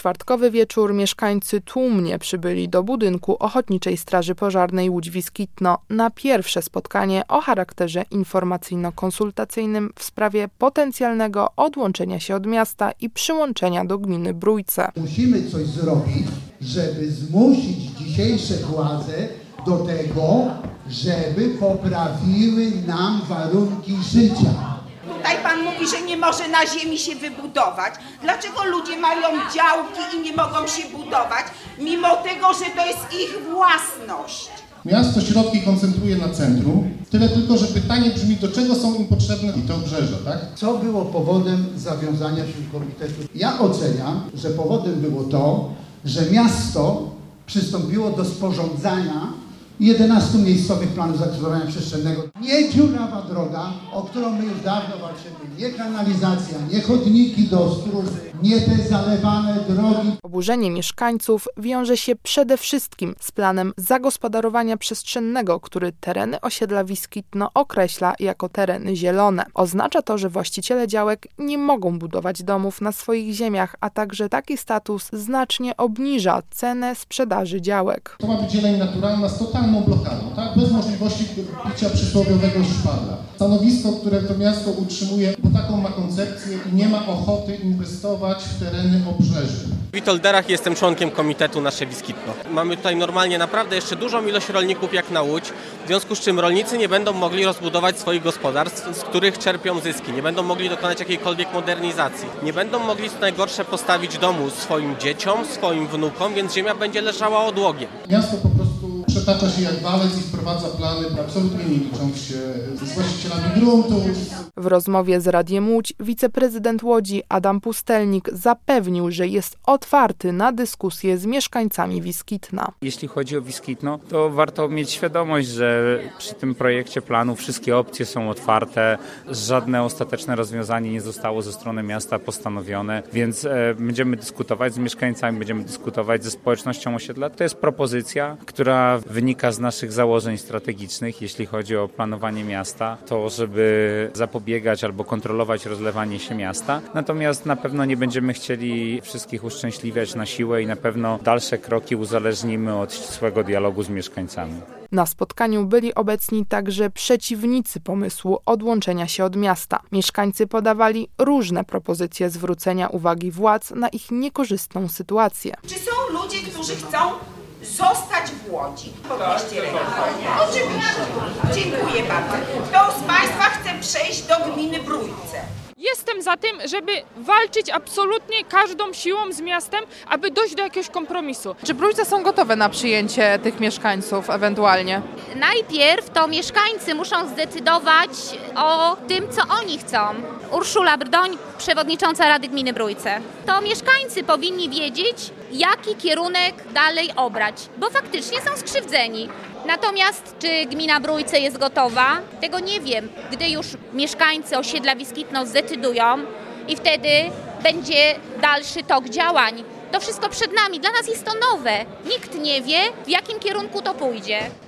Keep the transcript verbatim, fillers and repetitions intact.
czwartkowy wieczór mieszkańcy tłumnie przybyli do budynku Ochotniczej Straży Pożarnej Łódź-Wiskitno na pierwsze spotkanie o charakterze informacyjno-konsultacyjnym w sprawie potencjalnego odłączenia się od miasta i przyłączenia do gminy Brójce. Musimy coś zrobić, żeby zmusić dzisiejsze władze do tego, żeby poprawiły nam warunki życia. Tutaj pan mówi, że nie może na ziemi się wybudować. Dlaczego ludzie mają działki i nie mogą się budować, mimo tego, że to jest ich własność? Miasto środki koncentruje na centrum, tyle tylko, że pytanie brzmi, do czego są im potrzebne te obrzeża, tak? Co było powodem zawiązania się komitetu? Ja oceniam, że powodem było to, że miasto przystąpiło do sporządzania jedenastu miejscowych planów zagospodarowania przestrzennego. Nie dziurawa droga, o którą my już dawno walczymy, nie kanalizacja, nie chodniki do stróży, nie te zalewane drogi. Oburzenie mieszkańców wiąże się przede wszystkim z planem zagospodarowania przestrzennego, który tereny osiedla Wiskitno określa jako tereny zielone. Oznacza to, że właściciele działek nie mogą budować domów na swoich ziemiach, a także taki status znacznie obniża cenę sprzedaży działek. To ma być zieleń naturalna z totalną blokadą, tak? Bez możliwości picia przysłowiowego szpadla. Stanowisko, które to miasto utrzymuje, bo taką ma koncepcję i nie ma ochoty inwestować w tereny obrzeży. Witold Derach, jestem członkiem komitetu Nasze Wiskitno. Mamy tutaj normalnie naprawdę jeszcze dużą ilość rolników jak na Łódź, w związku z czym rolnicy nie będą mogli rozbudować swoich gospodarstw, z których czerpią zyski, nie będą mogli dokonać jakiejkolwiek modernizacji, nie będą mogli co najgorsze postawić domu swoim dzieciom, swoim wnukom, więc ziemia będzie leżała odłogiem. Miasto po prostu przetacza się jak walec i wprowadza plany, absolutnie nie licząc się z właścicielami gruntów. W rozmowie z Radiem Łódź wiceprezydent Łodzi Adam Pustelnik zapewnił, że jest otwarty na dyskusję z mieszkańcami Wiskitna. Jeśli chodzi o Wiskitno, to warto mieć świadomość, że przy tym projekcie planu wszystkie opcje są otwarte, żadne ostateczne rozwiązanie nie zostało ze strony miasta postanowione, więc e, będziemy dyskutować z mieszkańcami, będziemy dyskutować ze społecznością osiedla. To jest propozycja, która wynika z naszych założeń strategicznych, jeśli chodzi o planowanie miasta, to żeby zapobiegać albo kontrolować rozlewanie się miasta. Natomiast na pewno nie będziemy chcieli wszystkich uszczęśliwiać na siłę i na pewno dalsze kroki uzależnimy od ścisłego dialogu z mieszkańcami. Na spotkaniu byli obecni także przeciwnicy pomysłu odłączenia się od miasta. Mieszkańcy podawali różne propozycje zwrócenia uwagi władz na ich niekorzystną sytuację. Czy są ludzie, którzy chcą zostać w Łodzi? Podnieście rękę. Oczywiście. Dziękuję bardzo. Kto z Państwa chce przejść do gminy Brójce? Jestem za tym, żeby walczyć absolutnie każdą siłą z miastem, aby dojść do jakiegoś kompromisu. Czy Brójce są gotowe na przyjęcie tych mieszkańców ewentualnie? Najpierw to mieszkańcy muszą zdecydować o tym, co oni chcą. Urszula Brdoń, przewodnicząca Rady Gminy Brójce. To mieszkańcy powinni wiedzieć, jaki kierunek dalej obrać, bo faktycznie są skrzywdzeni. Natomiast czy gmina Brójce jest gotowa? Tego nie wiem. Gdy już mieszkańcy osiedla Wiskitno zdecydują i wtedy będzie dalszy tok działań. To wszystko przed nami. Dla nas jest to nowe. Nikt nie wie, w jakim kierunku to pójdzie.